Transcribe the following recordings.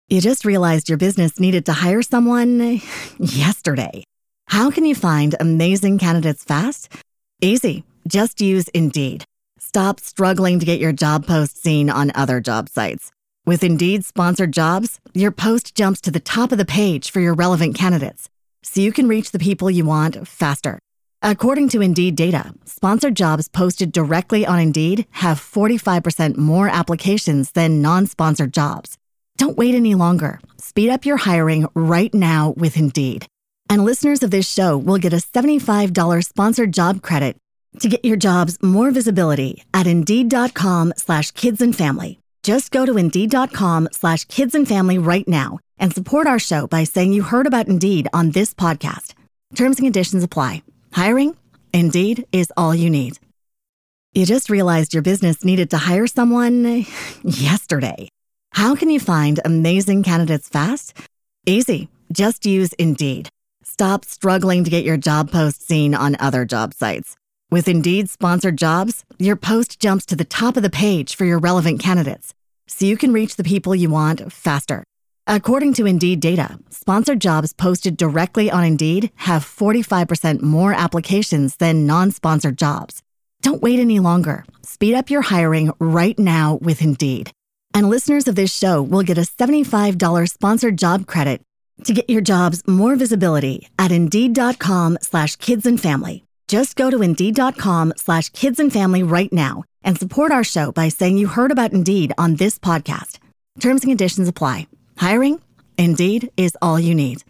You just realized your business needed to hire someone yesterday. How can you find amazing candidates fast? Easy. Just use Indeed. Stop struggling to get your job post seen on other job sites. With Indeed sponsored jobs, your post jumps to the top of the page for your relevant candidates, so you can reach the people you want faster. According to Indeed data, sponsored jobs posted directly on Indeed have 45% more applications than non-sponsored jobs. Don't wait any longer. Speed up your hiring right now with Indeed. And listeners of this show will get a $75 sponsored job credit to get your jobs more visibility at Indeed.com/kidsandfamily. Just go to Indeed.com/kidsandfamily right now and support our show by saying you heard about Indeed on this podcast. Terms and conditions apply. Hiring? Indeed is all you need. You just realized your business needed to hire someone yesterday. How can you find amazing candidates fast? Easy. Just use Indeed. Stop struggling to get your job post seen on other job sites. With Indeed sponsored jobs, your post jumps to the top of the page for your relevant candidates, so you can reach the people you want faster. According to Indeed data, sponsored jobs posted directly on Indeed have 45% more applications than non-sponsored jobs. Don't wait any longer. Speed up your hiring right now with Indeed. And listeners of this show will get a $75 sponsored job credit to get your jobs more visibility at Indeed.com/kidsandfamily. Just go to Indeed.com/kidsandfamily right now and support our show by saying you heard about Indeed on this podcast. Terms and conditions apply. Hiring? Indeed is all you need.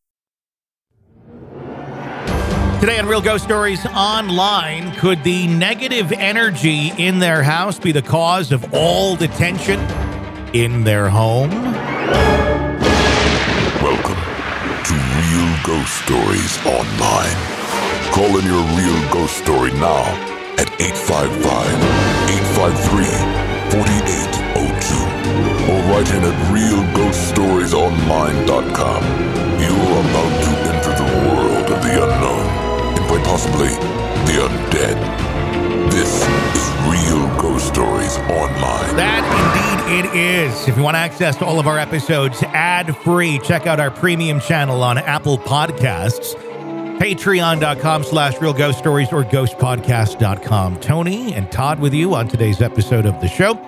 Today on Real Ghost Stories Online, could the negative energy in their house be the cause of all the tension in their home? Welcome to Real Ghost Stories Online. Call in your real ghost story now at 855-853-4802 or write in at realghoststoriesonline.com. You're about to enter the world of the unknown and quite possibly the undead. This is Real Ghost Stories Online. That indeed it is. If you want access to all of our episodes ad-free, check out our premium channel on Apple Podcasts, patreon.com/Real Ghost Stories or ghostpodcast.com. Tony and Todd with you on today's episode of the show.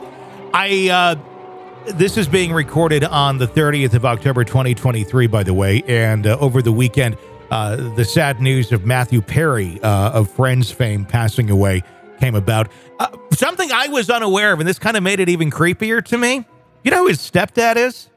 This is being recorded on the 30th of October, 2023, by the way. And over the weekend, the sad news of Matthew Perry of Friends fame passing away came about. Something I was unaware of, and this kind of made it even creepier to me. You know who his stepdad is?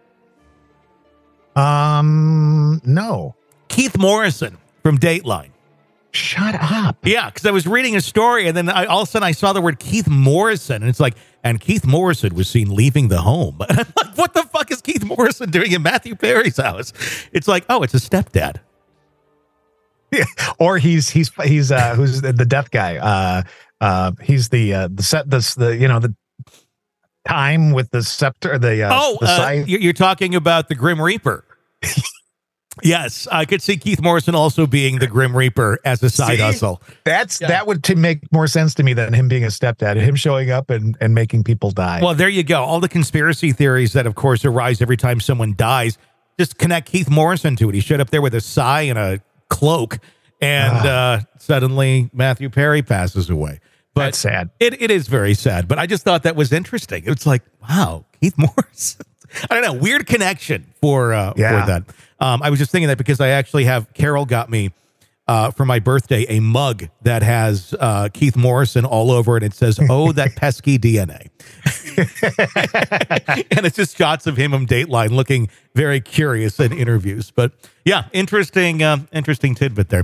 No. Keith Morrison from Dateline. Shut up. Yeah, because I was reading a story, and then all of a sudden I saw the word Keith Morrison, and it's like, and Keith Morrison was seen leaving the home. And I'm like, what the fuck is Keith Morrison doing in Matthew Perry's house? It's like, oh, it's a stepdad. Yeah. Or he's who's the death guy. He's the time with the scepter. The scythe. You're talking about the Grim Reaper. Yes, I could see Keith Morrison also being the Grim Reaper as a side hustle. That would make more sense to me than him being a stepdad, him showing up and making people die. Well, there you go. All the conspiracy theories that, of course, arise every time someone dies, just connect Keith Morrison to it. He showed up there with a sigh and a cloak, and suddenly Matthew Perry passes away. But that's sad. It is very sad, but I just thought that was interesting. It's like, wow, Keith Morrison. I don't know, weird connection for that. I was just thinking that because I actually have, Carol got me for my birthday a mug that has Keith Morrison all over it. It says, "Oh, that pesky DNA." And it's just shots of him on Dateline looking very curious in interviews. But yeah, interesting tidbit there.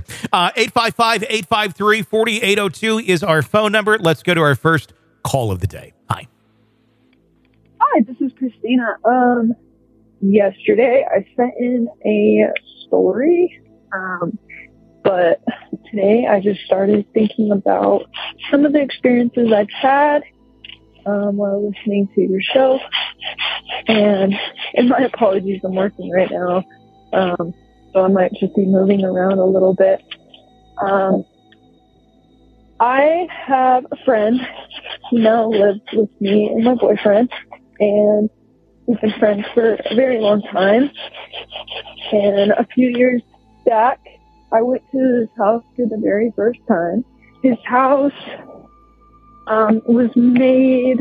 855-853-4802 is our phone number. Let's go to our first call of the day. Hi. Hi, this is Christina. Yesterday I sent in a story, but today I just started thinking about some of the experiences I've had while listening to your show. And my apologies, I'm working right now, so I might just be moving around a little bit. I have a friend who now lives with me and my boyfriend, and We've been friends for a very long time. And a few years back, I went to his house for the very first time. His house was made,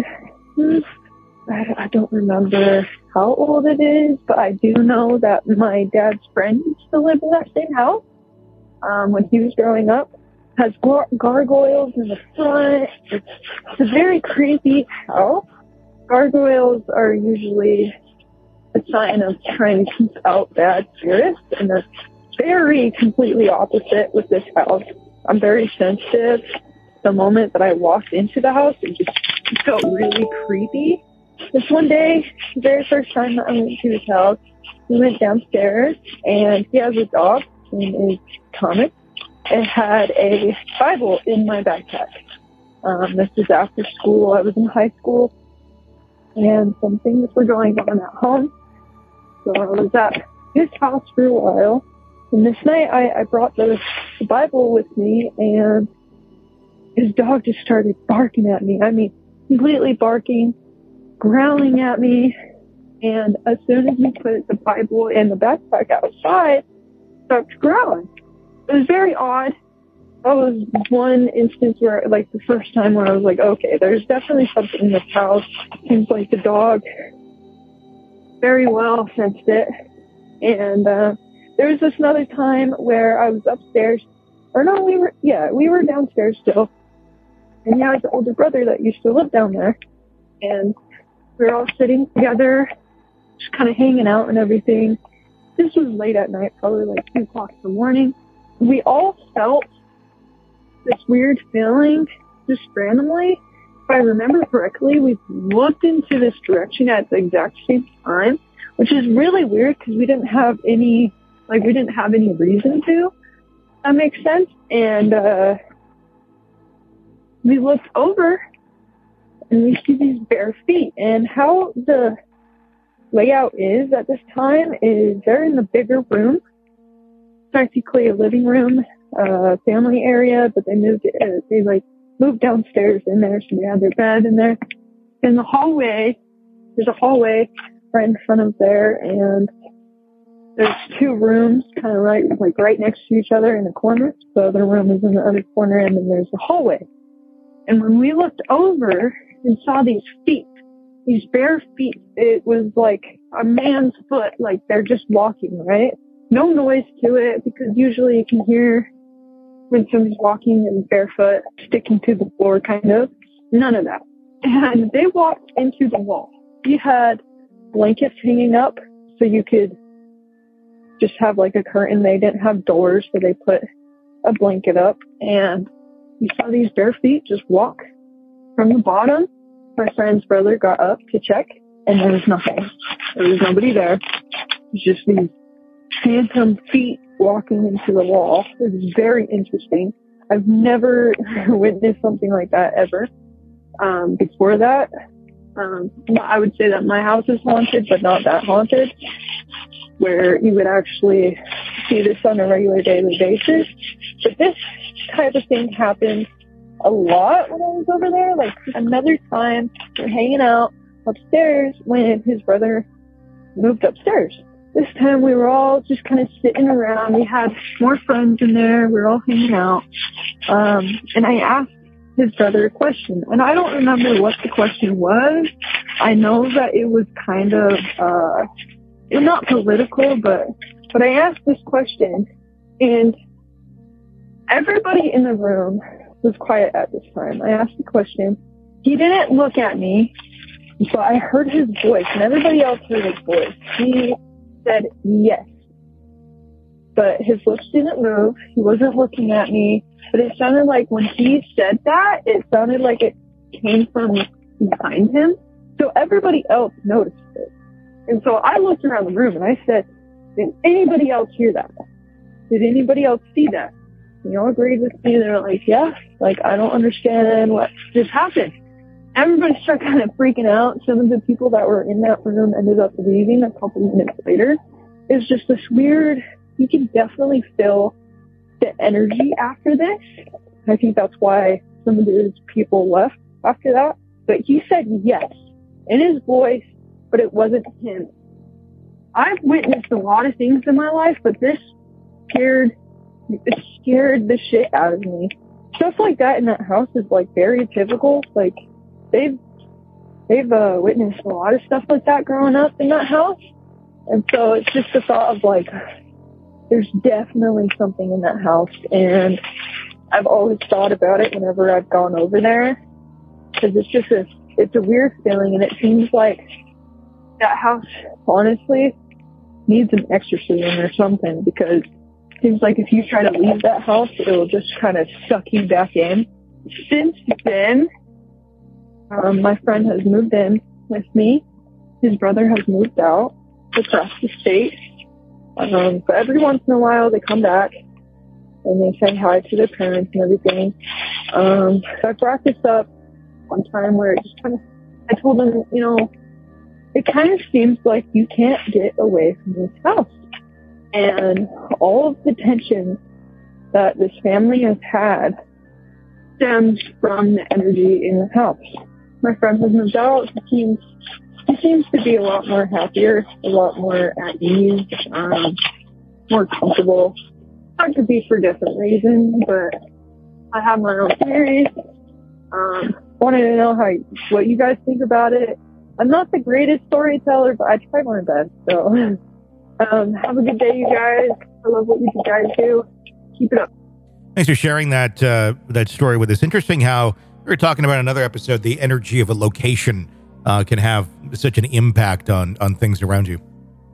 I don't remember how old it is, but I do know that my dad's friend used to live in that same house when he was growing up. Has gargoyles in the front. It's a very creepy house. Gargoyles are usually a sign of trying to keep out bad spirits, and that's very completely opposite with this house. I'm very sensitive. The moment that I walked into the house, it just felt really creepy. This one day, the very first time that I went to his house, we went downstairs, and he has a dog named is Comic. It had a Bible in my backpack. This is after school. I was in high school, and some things were going on at home. So I was at his house for a while. And this night, I brought the Bible with me, and his dog just started barking at me. I mean, completely barking, growling at me. And as soon as we put the Bible in the backpack outside, it stopped growling. It was very odd. That was one instance where, like, the first time where I was like, okay, there's definitely something in this house. Seems like the dog very well sensed it. And there was this another time where I was upstairs. Or no, we were downstairs still. And he has an older brother that used to live down there. And we were all sitting together, just kind of hanging out and everything. This was late at night, probably like 2 o'clock in the morning. We all felt this weird feeling just randomly. If I remember correctly, we looked into this direction at the exact same time, which is really weird because we didn't have any reason to. That makes sense. And we looked over and we see these bare feet. And how the layout is at this time is they're in the bigger room. Practically a living room, family area, but they moved downstairs in there, so they had their bed in there. In the hallway, there's a hallway right in front of there, and there's 2 rooms kind of right next to each other in the corner. So the room is in the other corner, and then there's the hallway. And when we looked over and saw these feet, these bare feet, it was like a man's foot, like they're just walking, right? No noise to it, because usually you can hear when somebody's walking and barefoot, sticking to the floor, kind of. None of that. And they walked into the wall. We had blankets hanging up, so you could just have like a curtain. They didn't have doors, so they put a blanket up. And we saw these bare feet just walk from the bottom. My friend's brother got up to check, and there was nothing. There was nobody there. It was just these phantom feet walking into the wall. It was very interesting. I've never witnessed something like that ever. Before that, I would say that my house is haunted, but not that haunted, where you would actually see this on a regular daily basis. But this type of thing happened a lot when I was over there. Like another time, we're hanging out upstairs when his brother moved upstairs. This time we were all just kind of sitting around. We had more friends in there. We were all hanging out. And I asked his brother a question. And I don't remember what the question was. I know that it was kind of, not political, but I asked this question. And everybody in the room was quiet at this time. I asked the question. He didn't look at me, but I heard his voice, and everybody else heard his voice. He said yes, but his lips didn't move. He wasn't looking at me, but it sounded like when he said that, it sounded like it came from behind him. So everybody else noticed it. And so I looked around the room and I said, did anybody else hear that? Did anybody else see that? And they all agreed with me. They're like, yeah, like, I don't understand what just happened. Everybody started kind of freaking out. Some of the people that were in that room ended up leaving a couple minutes later. It's just this weird, you can definitely feel the energy after this. I think that's why some of those people left after that. But he said yes. In his voice, but it wasn't him. I've witnessed a lot of things in my life, but this scared the shit out of me. Stuff like that in that house is like very typical. Like they've witnessed a lot of stuff like that growing up in that house. And so it's just the thought of like, there's definitely something in that house. And I've always thought about it whenever I've gone over there, because it's a weird feeling. And it seems like that house, honestly, needs an exorcism or something, because it seems like if you try to leave that house, it'll just kind of suck you back in. Since then, my friend has moved in with me. His brother has moved out across the state. But every once in a while, they come back and they say hi to their parents and everything. So I brought this up one time where it just kind of, I told them, you know, it kind of seems like you can't get away from this house. And all of the tension that this family has had stems from the energy in the house. My friend has moved out. He seems to be a lot more happier, a lot more at ease, more comfortable. That could be for different reasons, but I have my own theories. Wanted to know what you guys think about it. I'm not the greatest storyteller, but I try my best. So, have a good day, you guys. I love what you guys do. Keep it up. Thanks for sharing that story with us. Interesting how we were talking about another episode, the energy of a location can have such an impact on things around you.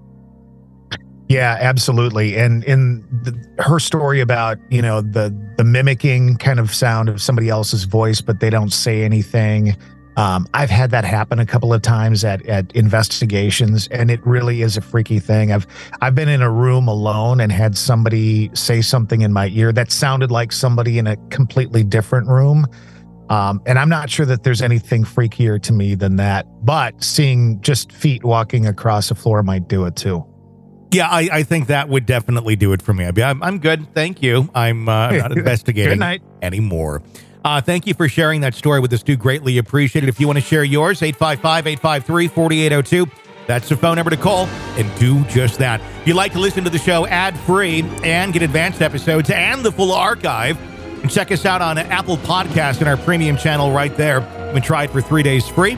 Yeah, absolutely. And in her story about, you know, the mimicking kind of sound of somebody else's voice, but they don't say anything. I've had that happen a couple of times at investigations, and it really is a freaky thing. I've been in a room alone and had somebody say something in my ear that sounded like somebody in a completely different room. And I'm not sure that there's anything freakier to me than that, but seeing just feet walking across the floor might do it too. Yeah, I think that would definitely do it for me. I'm good. Thank you. I'm not investigating anymore. Thank you for sharing that story with us, too. Greatly appreciated. If you want to share yours, 855-853-4802. That's the phone number to call, and do just that. If you'd like to listen to the show ad-free and get advanced episodes and the full archive, and check us out on Apple Podcasts and our premium channel right there. You can try it for 3 days free.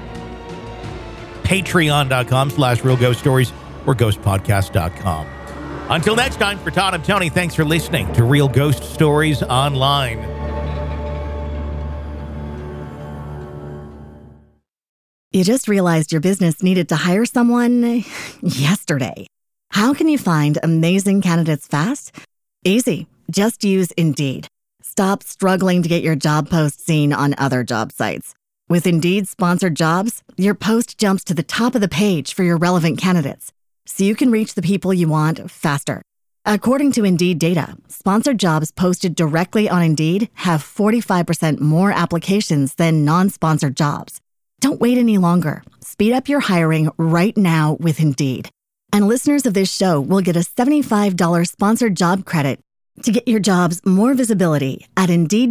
Patreon.com/Real Ghost Stories or ghostpodcast.com. Until next time, for Todd and Tony, thanks for listening to Real Ghost Stories Online. You just realized your business needed to hire someone yesterday. How can you find amazing candidates fast? Easy. Just use Indeed. Stop struggling to get your job post seen on other job sites. With Indeed sponsored jobs, your post jumps to the top of the page for your relevant candidates, so you can reach the people you want faster. According to Indeed data, sponsored jobs posted directly on Indeed have 45% more applications than non-sponsored jobs. Don't wait any longer. Speed up your hiring right now with Indeed. And listeners of this show will get a $75 sponsored job credit to get your jobs more visibility at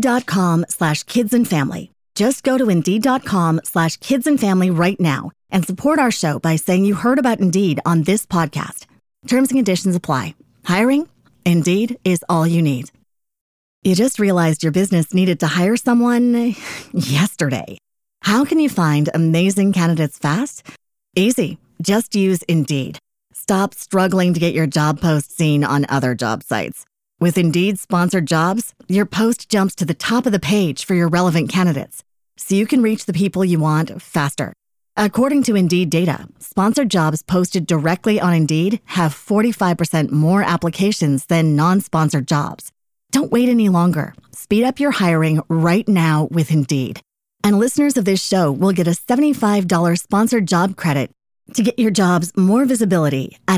Indeed.com/kidsandfamily. Just go to Indeed.com/kidsandfamily right now and support our show by saying you heard about Indeed on this podcast. Terms and conditions apply. Hiring? Indeed is all you need. You just realized your business needed to hire someone yesterday. How can you find amazing candidates fast? Easy. Just use Indeed. Stop struggling to get your job post seen on other job sites. With Indeed sponsored jobs, your post jumps to the top of the page for your relevant candidates, so you can reach the people you want faster. According to Indeed data, sponsored jobs posted directly on Indeed have 45% more applications than non-sponsored jobs. Don't wait any longer. Speed up your hiring right now with Indeed. And listeners of this show will get a $75 sponsored job credit to get your jobs more visibility at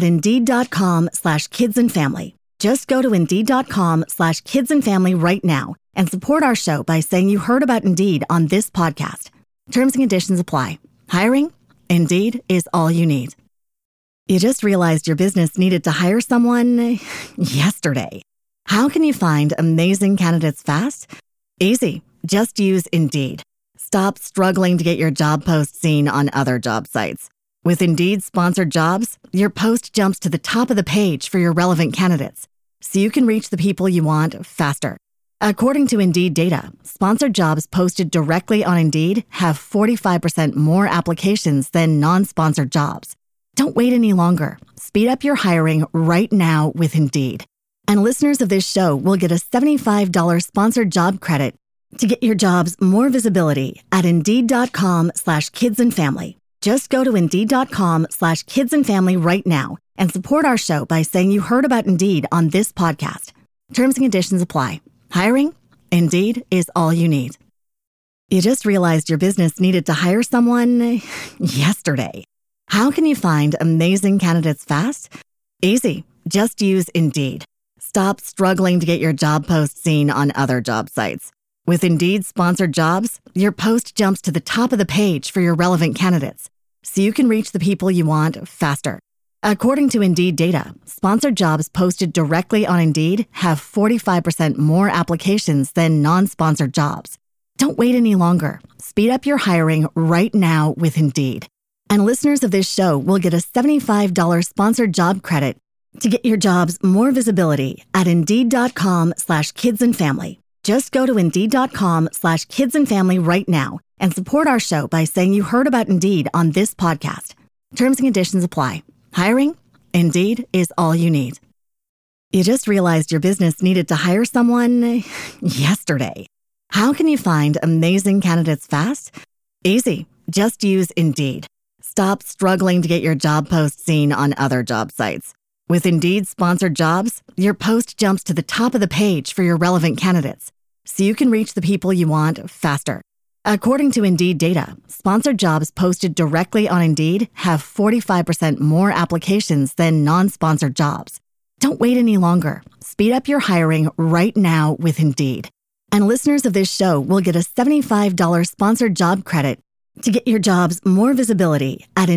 Indeed.com/kidsandfamily. Just go to Indeed.com/kidsandfamily right now and support our show by saying you heard about Indeed on this podcast. Terms and conditions apply. Hiring? Indeed is all you need. You just realized your business needed to hire someone yesterday. How can you find amazing candidates fast? Easy. Just use Indeed. Stop struggling to get your job post seen on other job sites. With Indeed sponsored jobs, your post jumps to the top of the page for your relevant candidates, so you can reach the people you want faster. According to Indeed data, sponsored jobs posted directly on Indeed have 45% more applications than non-sponsored jobs. Don't wait any longer. Speed up your hiring right now with Indeed. And listeners of this show will get a $75 sponsored job credit to get your jobs more visibility at Indeed.com/kidsandfamily. Just go to Indeed.com/kidsandfamily right now and support our show by saying you heard about Indeed on this podcast. Terms and conditions apply. Hiring? Indeed is all you need. You just realized your business needed to hire someone yesterday. How can you find amazing candidates fast? Easy. Just use Indeed. Stop struggling to get your job post seen on other job sites. With Indeed sponsored jobs, your post jumps to the top of the page for your relevant candidates, so you can reach the people you want faster. According to Indeed data, sponsored jobs posted directly on Indeed have 45% more applications than non-sponsored jobs. Don't wait any longer. Speed up your hiring right now with Indeed. And listeners of this show will get a $75 sponsored job credit to get your jobs more visibility at Indeed.com/kidsandfamily. Just go to Indeed.com/kidsandfamily right now and support our show by saying you heard about Indeed on this podcast. Terms and conditions apply. Hiring? Indeed is all you need. You just realized your business needed to hire someone yesterday. How can you find amazing candidates fast? Easy. Just use Indeed. Stop struggling to get your job post seen on other job sites. With Indeed sponsored jobs, your post jumps to the top of the page for your relevant candidates, so you can reach the people you want faster. According to Indeed data, sponsored jobs posted directly on Indeed have 45% more applications than non-sponsored jobs. Don't wait any longer. Speed up your hiring right now with Indeed. And listeners of this show will get a $75 sponsored job credit to get your jobs more visibility at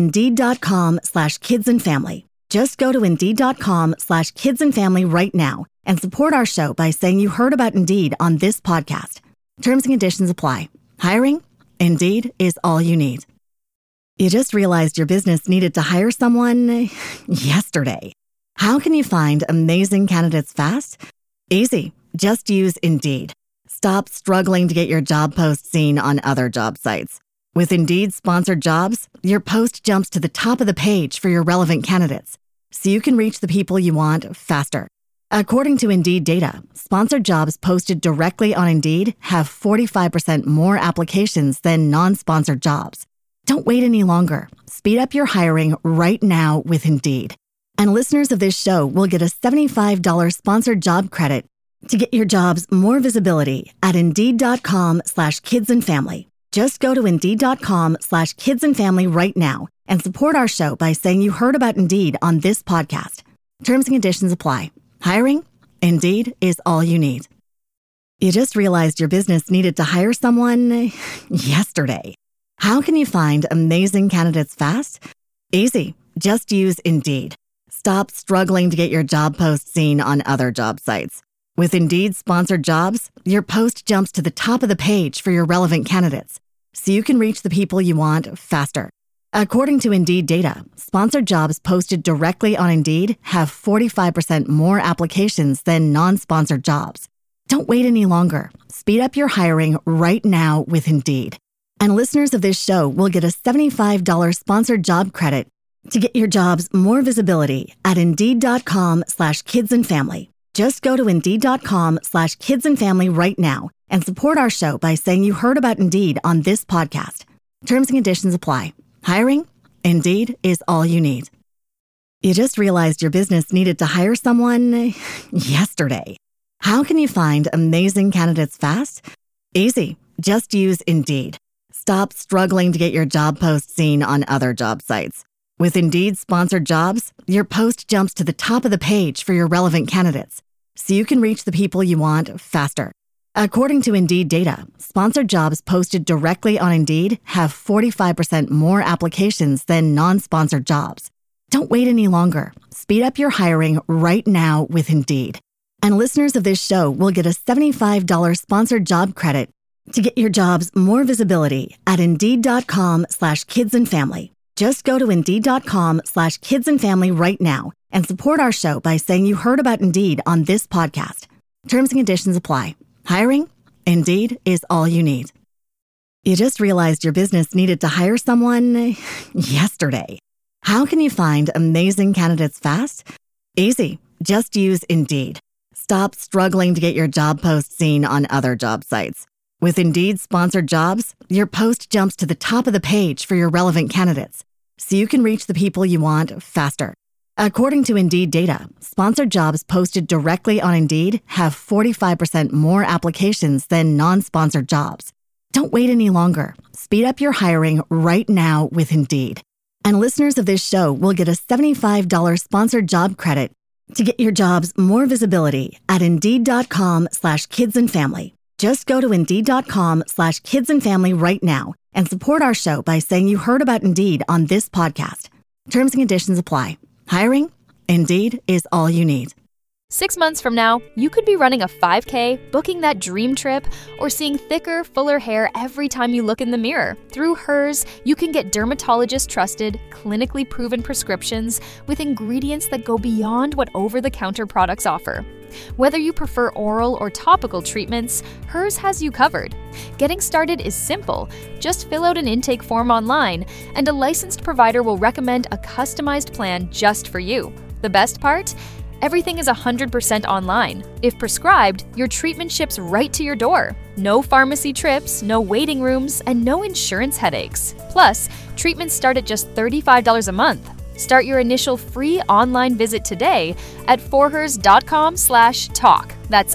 Indeed.com/kidsandfamily. Just go to Indeed.com/kidsandfamily right now and support our show by saying you heard about Indeed on this podcast. Terms and conditions apply. Hiring? Indeed is all you need. You just realized your business needed to hire someone yesterday. How can you find amazing candidates fast? Easy. Just use Indeed. Stop struggling to get your job post seen on other job sites. With Indeed sponsored jobs, your post jumps to the top of the page for your relevant candidates, so you can reach the people you want faster. According to Indeed data, sponsored jobs posted directly on Indeed have 45% more applications than non-sponsored jobs. Don't wait any longer. Speed up your hiring right now with Indeed. And listeners of this show will get a $75 sponsored job credit to get your jobs more visibility at Indeed.com/kidsandfamily. Just go to Indeed.com/kidsandfamily right now and support our show by saying you heard about Indeed on this podcast. Terms and conditions apply. Hiring? Indeed is all you need. You just realized your business needed to hire someone yesterday. How can you find amazing candidates fast? Easy. Just use Indeed. Stop struggling to get your job post seen on other job sites. With Indeed sponsored jobs, your post jumps to the top of the page for your relevant candidates, so you can reach the people you want faster. According to Indeed data, sponsored jobs posted directly on Indeed have 45% more applications than non-sponsored jobs. Don't wait any longer. Speed up your hiring right now with Indeed. And listeners of this show will get a $75 sponsored job credit to get your jobs more visibility at Indeed.com/kidsandfamily. Just go to Indeed.com/kidsandfamily right now and support our show by saying you heard about Indeed on this podcast. Terms and conditions apply. Hiring? Indeed is all you need. You just realized your business needed to hire someone yesterday. How can you find amazing candidates fast? Easy. Just use Indeed. Stop struggling to get your job post seen on other job sites. With Indeed sponsored jobs, your post jumps to the top of the page for your relevant candidates, so you can reach the people you want faster. According to Indeed data, sponsored jobs posted directly on Indeed have 45% more applications than non-sponsored jobs. Don't wait any longer. Speed up your hiring right now with Indeed. And listeners of this show will get a $75 sponsored job credit to get your jobs more visibility at Indeed.com/kidsandfamily. Just go to Indeed.com/kidsandfamily right now and support our show by saying you heard about Indeed on this podcast. Terms and conditions apply. Hiring? Indeed is all you need. You just realized your business needed to hire someone yesterday. How can you find amazing candidates fast? Easy. Just use Indeed. Stop struggling to get your job post seen on other job sites. With Indeed sponsored jobs, your post jumps to the top of the page for your relevant candidates, so you can reach the people you want faster. According to Indeed data, sponsored jobs posted directly on Indeed have 45% more applications than non-sponsored jobs. Don't wait any longer. Speed up your hiring right now with Indeed. And listeners of this show will get a $75 sponsored job credit to get your jobs more visibility at Indeed.com/kidsandfamily. Just go to Indeed.com/kidsandfamily right now and support our show by saying you heard about Indeed on this podcast. Terms and conditions apply. Hiring? Indeed is all you need. 6 months from now, you could be running a 5K, booking that dream trip, or seeing thicker, fuller hair every time you look in the mirror. Through Hers, you can get dermatologist-trusted, clinically proven prescriptions with ingredients that go beyond what over-the-counter products offer. Whether you prefer oral or topical treatments, Hers has you covered. Getting started is simple. Just fill out an intake form online, and a licensed provider will recommend a customized plan just for you. The best part? Everything is 100% online. If prescribed, your treatment ships right to your door. No pharmacy trips, no waiting rooms, and no insurance headaches. Plus, treatments start at just $35 a month. Start your initial free online visit today at forhers.com/talk. That's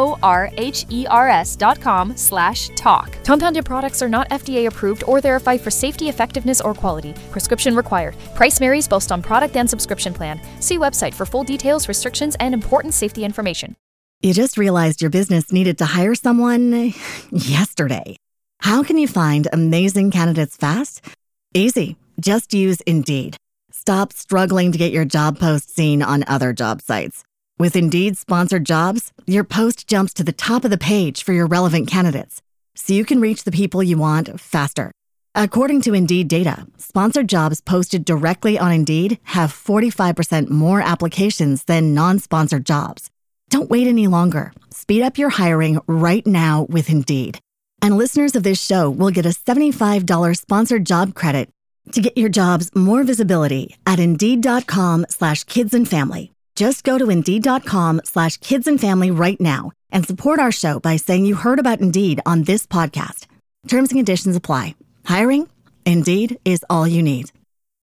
FORHERS.com/talk. Compounded products are not FDA approved or verified for safety, effectiveness, or quality. Prescription required. Price varies based on product and subscription plan. See website for full details, restrictions, and important safety information. You just realized your business needed to hire someone yesterday. How can you find amazing candidates fast? Easy. Just use Indeed. Stop struggling to get your job post seen on other job sites. With Indeed sponsored jobs, your post jumps to the top of the page for your relevant candidates, so you can reach the people you want faster. According to Indeed data, sponsored jobs posted directly on Indeed have 45% more applications than non-sponsored jobs. Don't wait any longer. Speed up your hiring right now with Indeed. And listeners of this show will get a $75 sponsored job credit to get your jobs more visibility at Indeed.com/kidsandfamily. Just go to Indeed.com/kidsandfamily right now and support our show by saying you heard about Indeed on this podcast. Terms and conditions apply. Hiring? Indeed is all you need.